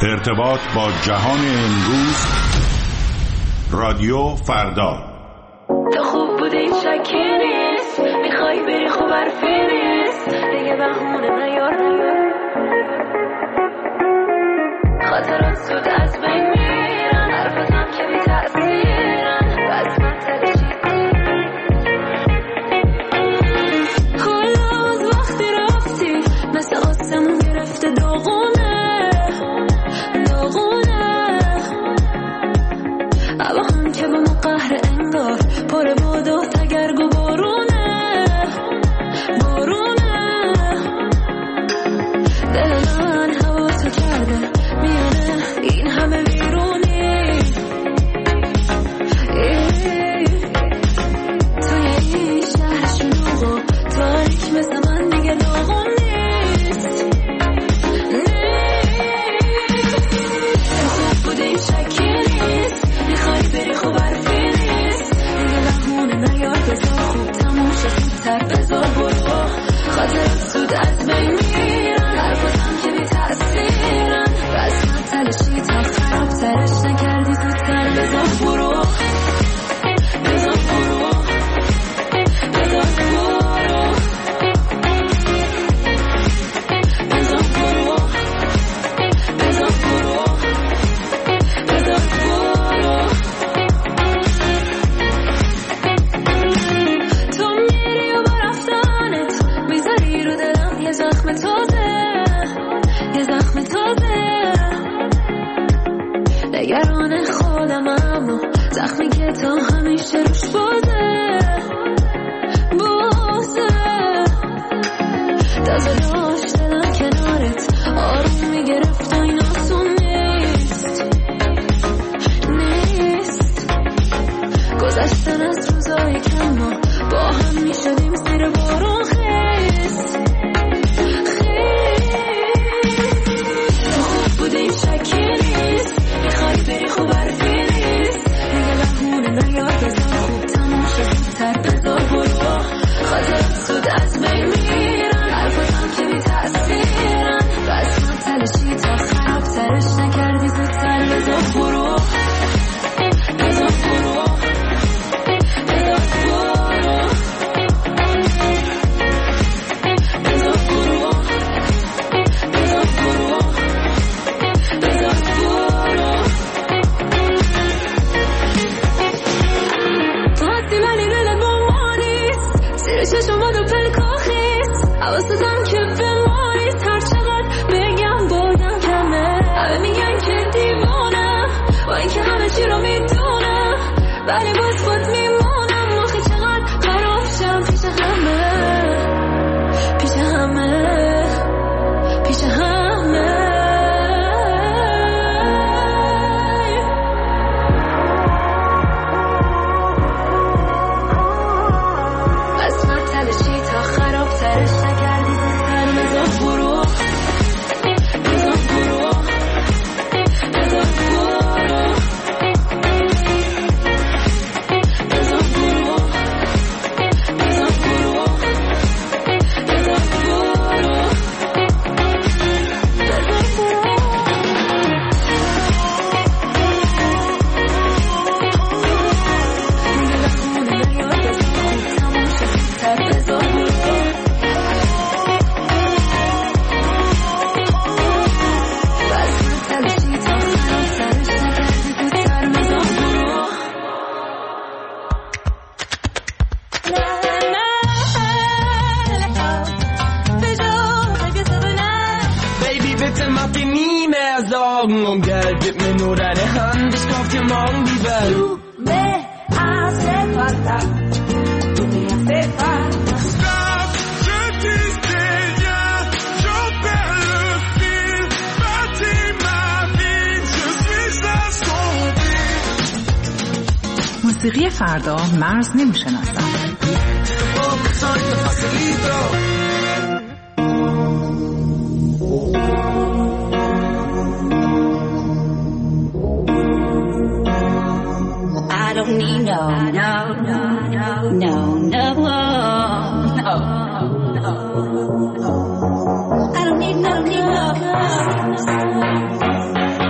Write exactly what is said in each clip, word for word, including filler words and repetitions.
ارتباط با جهان امروز. رادیو فردا. تو خوب بودی این شکی نیست، میخوای بری خوب حرفی نیست، دیگه بهونه نیار خاطرات سود از بین میرن، حرفتم که بی تأثیرن، بس من تلشی حالا از وقتی رفتی مثل آسمون گرفته داغونه داغونه اما هم که با ما قهر انگار پر باد و تگرگ و بارونه بارونه دل من هوا تو کرده میانه این همه ویرونی توی این شهر شلوغ و تاریک مثل من دیگه داغون نیست تو خوب بودی این شکی نیست، میخوای بری خوب حرفی نیست، دیگه بهونه نیار بذار خوب تموم شد زودتر بذار برو خاطرات زود از بین میرن، حرفتم که بی تأثیرن، بس من تلشی تا خراب ترش نکردی زودتر بذار برو بذار برو بذار برو بذار برو بذار برو بذار برو تو میری و با رفتنت میذاری رو دلم یه زخم تازه یه زخم تازه نگران خودم اما زخمی که تا همیشه روش بازه بازه تازه داشت دلم کنارت آروم میگرفت و این آسون نیست نیست گذشتن از روزای کم ما با هم میشدیم زیر بارون خیست تو خوب بودی این شکی نیست، میخوای بری خوب حرفی نیست، دیگه بهونه نیار بذار خوب تموم شد زودتر بذار برو خاطرات زود از بین میرن، حرفتم که بی تأثیرن، بس من تلشی تا خراب ترش نکردی زودتر بذار برو بذار برو بذار برو بذار برو بذار برو بذار برو تو هستی ولی دلت با ما نیست، زیر چشمات و پلکاخیست، حواستم که به ما نیست، هر چقدر بگم بازم کمه، همه میگن که دیوانم با اینکه همه چی رو میدونم، ولی باز باز میمونم آخه چقدر خراب شم پیش همه پیش همه پیش همه بس من تلشی تا خراب ترش نکردی زودتر بذار برو بذار برو بذار برو بذار برو بذار برو بذار برو Baby, bitte mach dir nie mehr Sorgen um Geld, gib mir nur deine Hand, ich kauf dir morgen die Welt. Tú me hace falta, tú me hace falta. Stop, je disais rien, j'en perds le fil, bâtis ma vie, je suis assombri. موسیقی فردا مرز نمیشناسم. I don't need no, no, no, no, no, no, no, no. I don't need no, need no.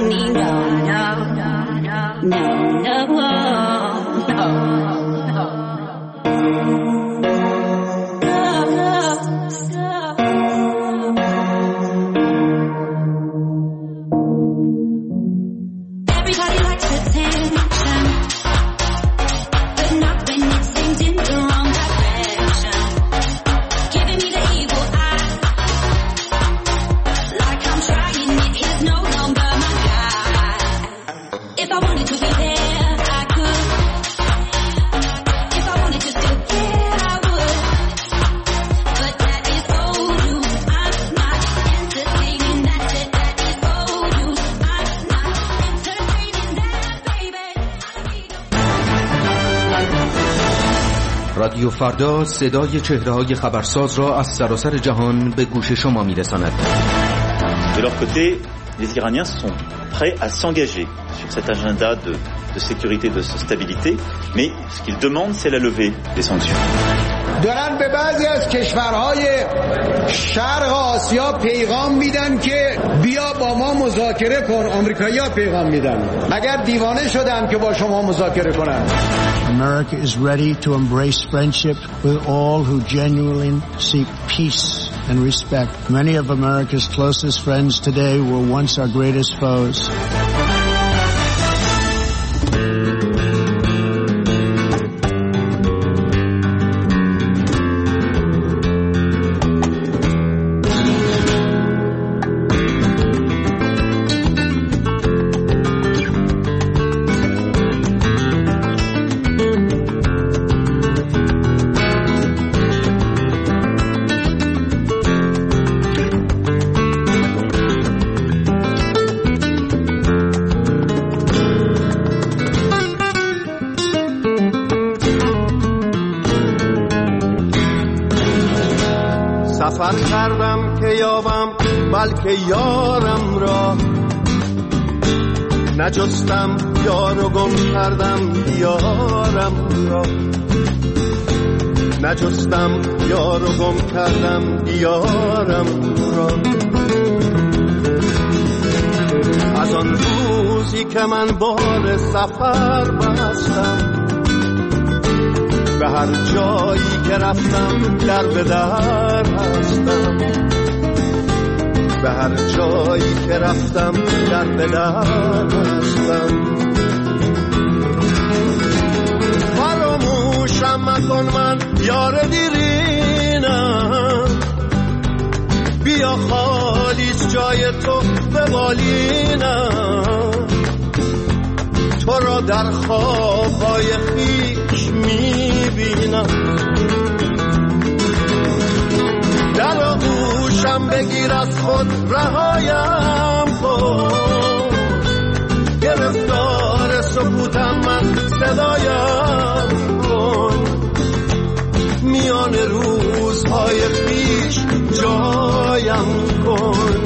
me, no, no, no, no, no, no, no. Everybody likes attention, but not when it's aimed in the wrong direction. Giving me the evil eye, like I'm trying it is no longer my guide. If I wanted to be there, I could. If I wanted to still care, I would. But that is old news. I'm not entertaining that shit. That is old news. I'm not entertaining that, baby. رادیو فردا صدای چهره‌های خبرساز را از سراسر جهان به گوش شما می‌رساند. De leur côté, les Iraniens sont prêts à s'engager sur cet agenda de, de sécurité, de stabilité, mais ce qu'ils demandent, c'est la levée des sanctions. دارن به بعضی از کشورهای شرق آسیا پیغام میدن که بیا با ما مذاکره کن. آمریکایی‌ها پیغام میدن اگر دیوانه شدن که با شما مذاکره کنن. America is ready to embrace friendship with all who genuinely seek peace and respect. Many of America's closest friends today were once our greatest foes. سفر کردم که یابم بلکه یارم را، نجستم یار و گم کردم یارم را، نجستم یار و گم کردم یارم را. از آن روزی که من بار سفر بستم، به هر جایی که رفتم در به در هستم، به هر جایی که رفتم در به در هستم. فراموشم مکن من یار دیرینم، بیا خالیست جای تو به بالینم، تو را در خوابهای خویش میبینم. در آغوشم بگیر از خود رهایم کن، گرفتار سکوتم من صدایم کن، میان روزهای پیش جایم کن.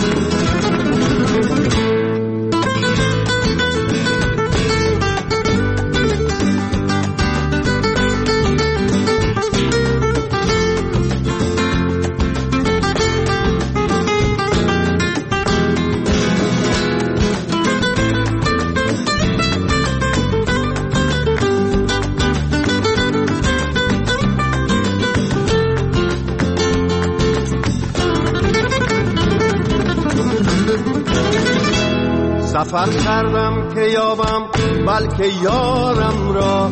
سفر کردم که یابم بلکه یارم را،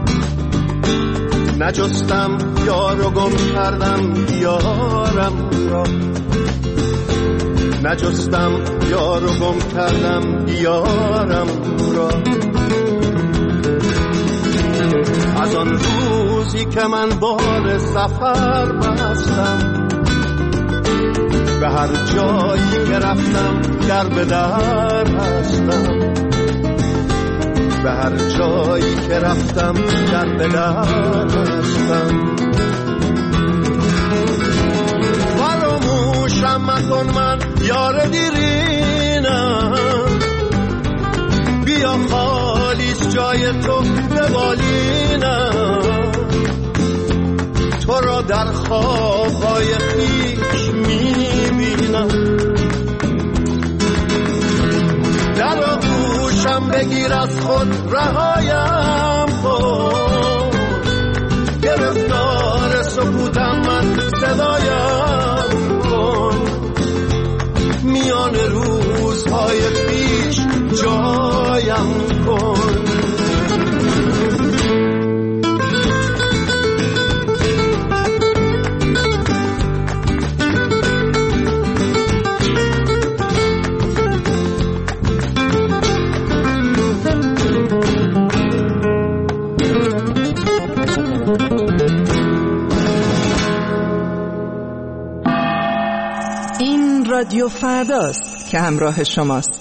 نجستم یار و گم کردم یارم را، نجستم یار و گم کردم یارم را. از آن روزی که من بار سفر بستم، به هر جایی که رفتم در به در هستم، به هر جایی که رفتم در به در هستم. فراموشم مکن من یار دیرینم، بیا خالیست جای تو به بالینم، تو را در خوابهای خویش میبینم. در گوشم بگیر از خود رهایم کن، گرفتار سکوتم من صدایم کن، میان روزهای پیش جایم کن. این رادیو فرداست که همراه شماست.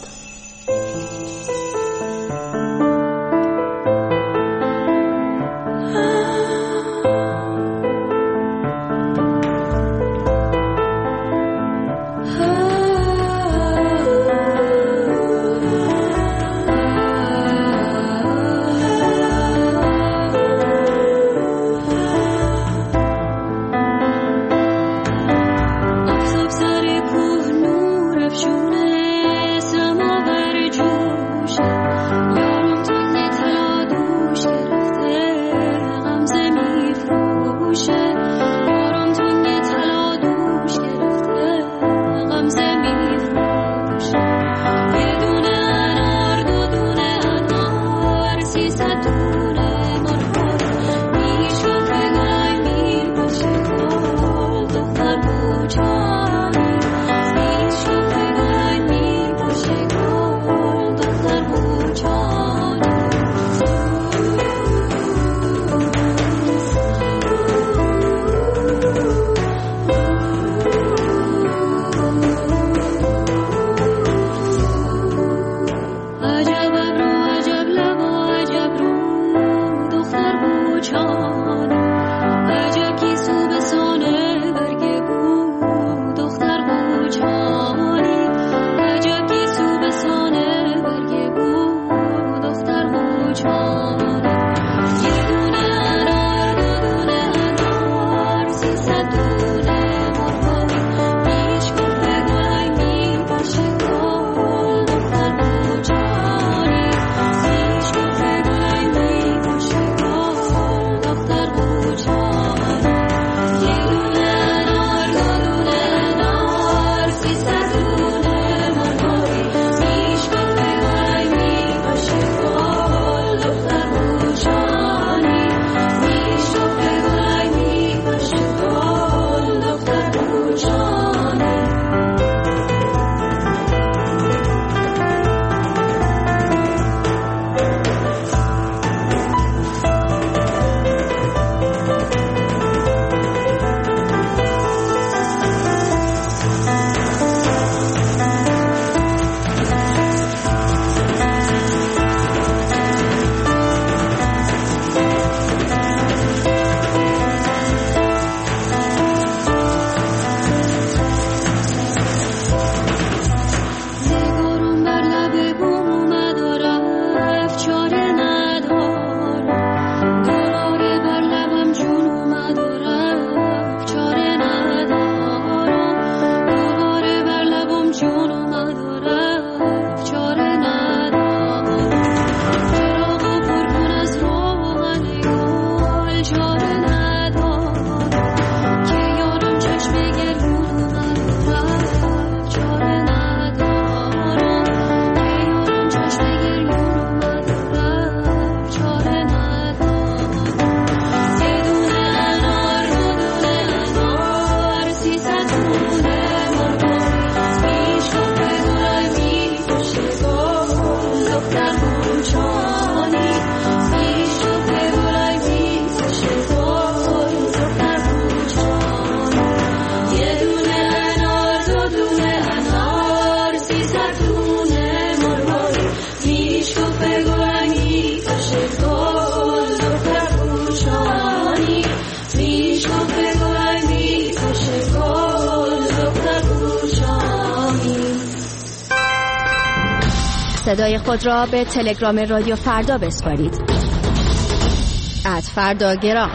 صدای خود را به تلگرام رادیو فردا بسپارید. ات فرداگرام.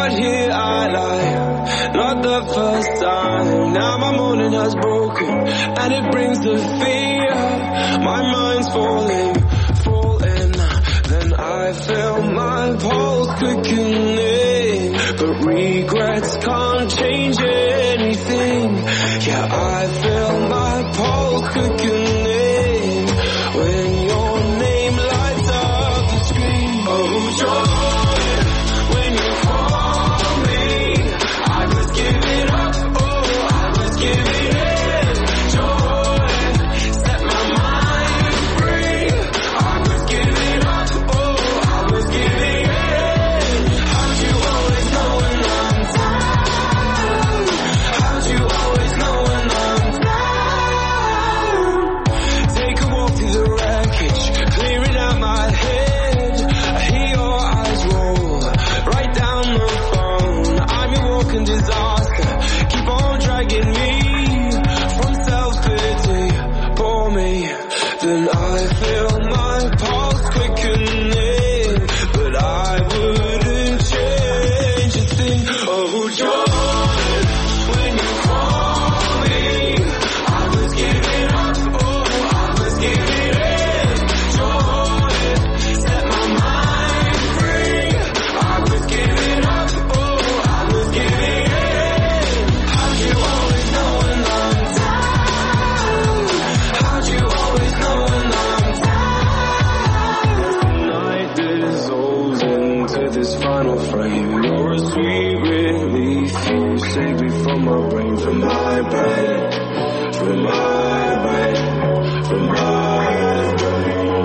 got here I lied, not the first time. Now my morning has broken and it brings the fear. My mind's falling, falling. Then I feel my pulse quickening, but regrets can't change anything. Yeah, I feel my pulse quickening when your name lights up the screen. Oh, joy, when you call me, I was giving up, oh, I was giving in. Joy, set my mind free. I was giving up, oh, I was giving in. How'd you always know when I'm down? How'd you always know when I'm down? Take a walk through the wreckage, clearing out my head. I hear your eyes roll right down the phone. I'm your walking disaster, keep on dragging me from self-pity. Pour me, then I feel my pulse quickening, but I wouldn't change a thing. Oh, Jordan, when you call me, I was giving up, oh, I was giving in. Jordan, set my mind free. I was giving up, oh, I was giving in. How'd you always know when I'm down? How'd you always know when I'm down? The night dissolves into this final frame. You're a sweet relief. You save me from my brain, from my brain, from my brain, from my brain.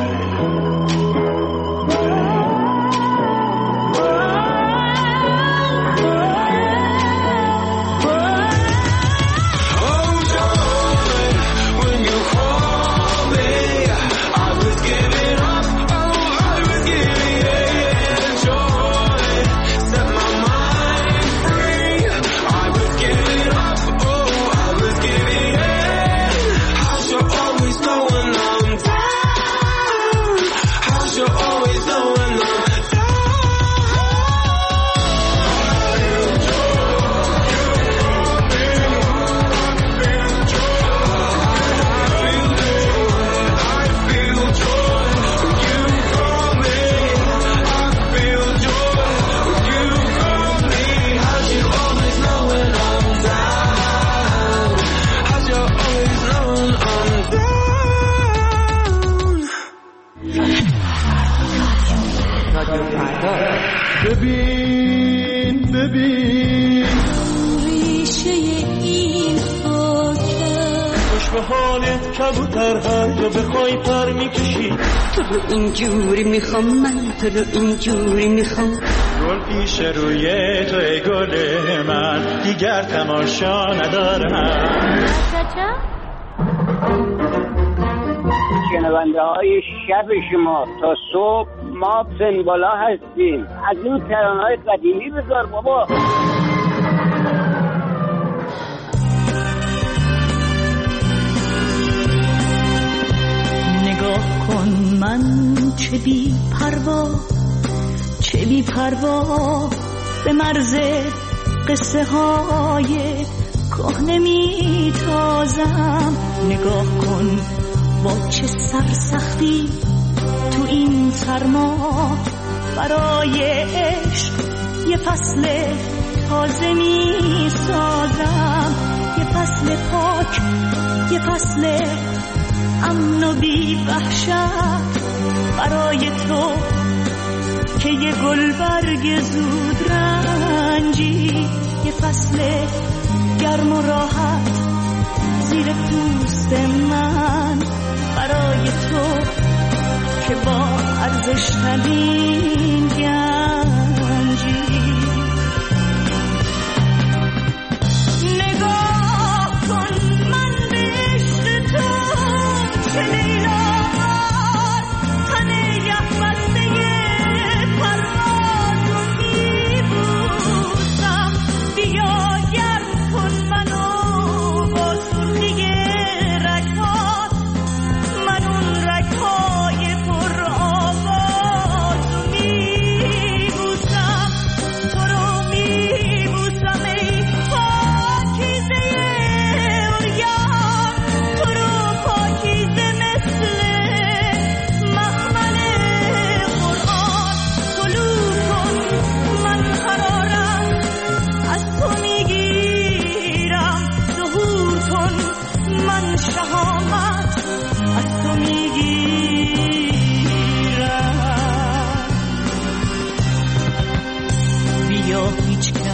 Oh, joy, when you call me, I was giving up, oh, I was giving in. Joy, set my mind free. I was giving up, oh, I was giving in. How'd you always know when I'm down? How'd you always know when I'm down? ببین ببین ریشه این خاکم خوش به حالت کبوتر هر جا بخوای پر میکشی تو رو اینجوری میخوام من تو رو اینجوری میخوام گل پیش روی تو ای گل من دیگر تماشا ندارم شنونده های شب شما تا صبح ما پنبالا هستیم از این ترانه های قدیمی بذار بابا نگاه کن من چه بی پروا چه بی پروا به مرز قصه های کهنه می تازم نگاه کن با چه سرسختی تو این سرما برای عشق یه فصل تازه می سازم یه فصل پاک یه فصل امن و بی وحشت برای تو که یه گلبرگ زود رنجی یه فصل گرم و راحت زیر پوست من برای تو که با ارزش ترین گنجی نگاه کن من به عشق تو چه لیلاوار تن یخ بسته پرواز رو میبوسم بیا گرم کن منو با سرخی رگهات من اون رگهای پر آواز رو میبوسم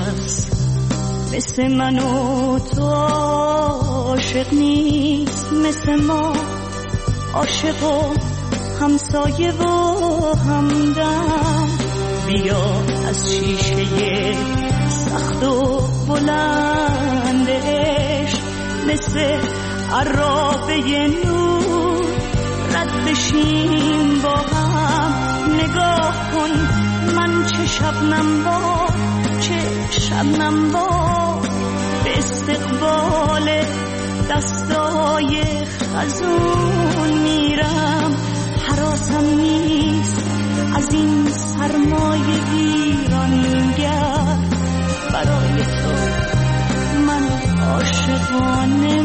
کس مثل من و تو عاشق نیست، مثل ما عاشق و همسایه و همدم. بیا از شیشه سخت و بلند عشق مثل عرابه نور رد بشیم با هم. نگاه کن من چه شبنم با چه شبنم با به استقبال دستای خزون میرم. حراسم نیست از این سرمایه ویرانگر، برای تو من عاشقانه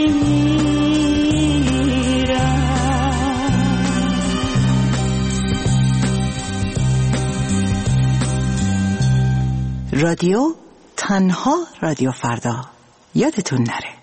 میمیرم. رادیو تنها رادیو فردا، یادتون نره.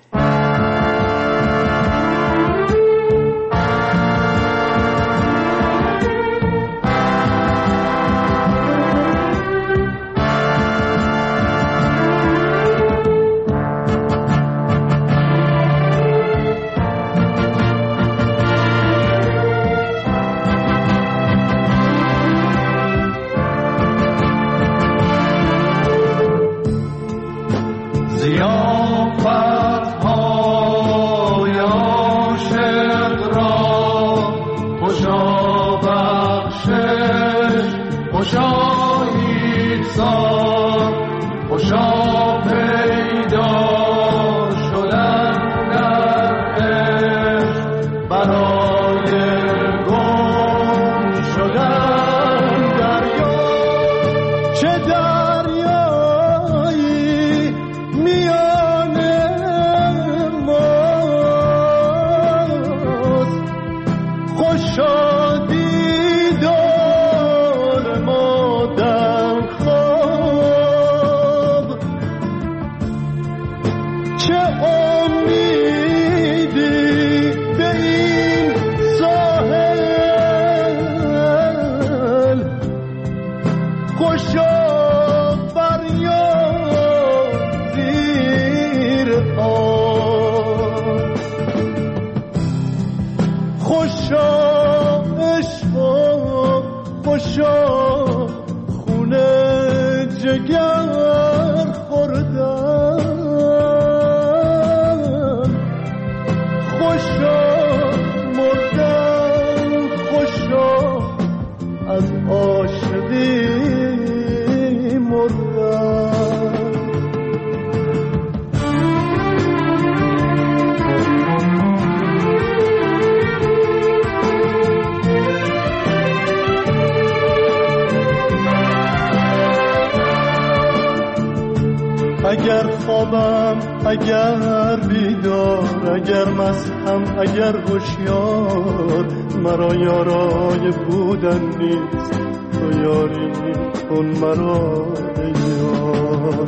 اگر خوابم اگر بیدار، اگر مستم اگر هوشیار، مرا یارای بودن نیست، تو یاری کن مرا ای یار.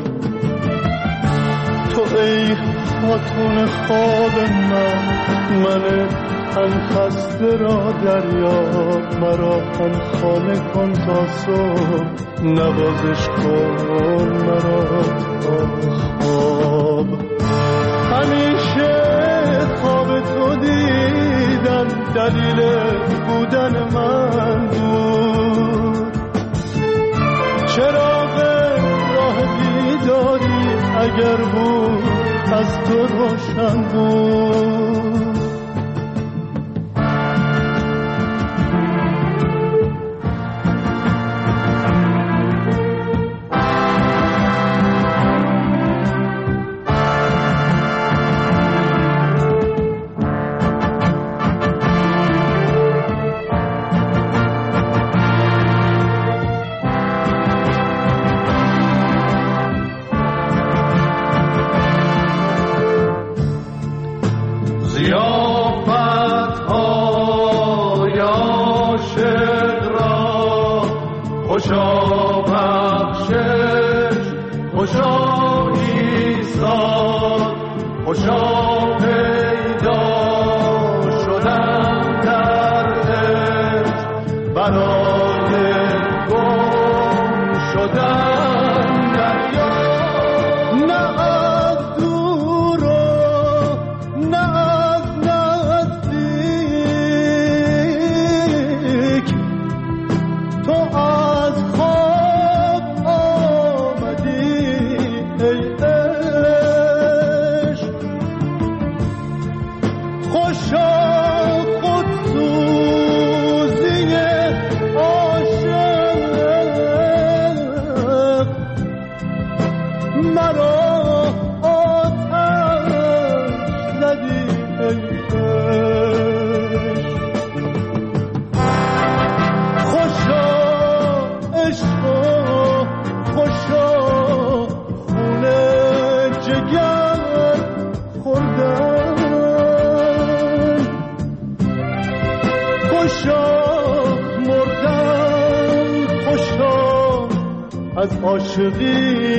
تو ای خاتون خواب من، من تن خسته را دریاب، مرا تن خانه کن تا صبح، نوازش کن مرا تا خواب. همیشه خواب تو دیدم، دلیل بودن من بود. چراغ راه بیداری اگر بود از تو روشن بود. برای گم شدن دریا مرا آتش زدی ای خوشا عشقا خوشا خونه جگر خوردن خوشا مردن خوشا از عاشقی